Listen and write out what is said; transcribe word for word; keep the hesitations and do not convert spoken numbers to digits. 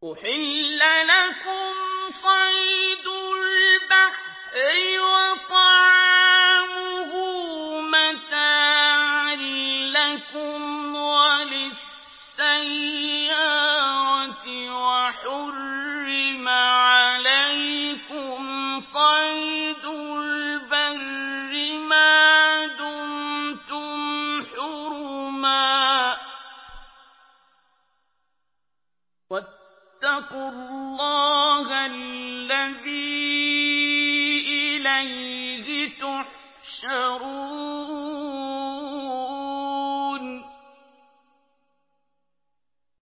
أحل لكم صيد البحر وطعامه متاعا لكم وللسيارة وحرم عليكم صيد البر ما دمتم حرما واتقوا الله الذي إليه تحشرون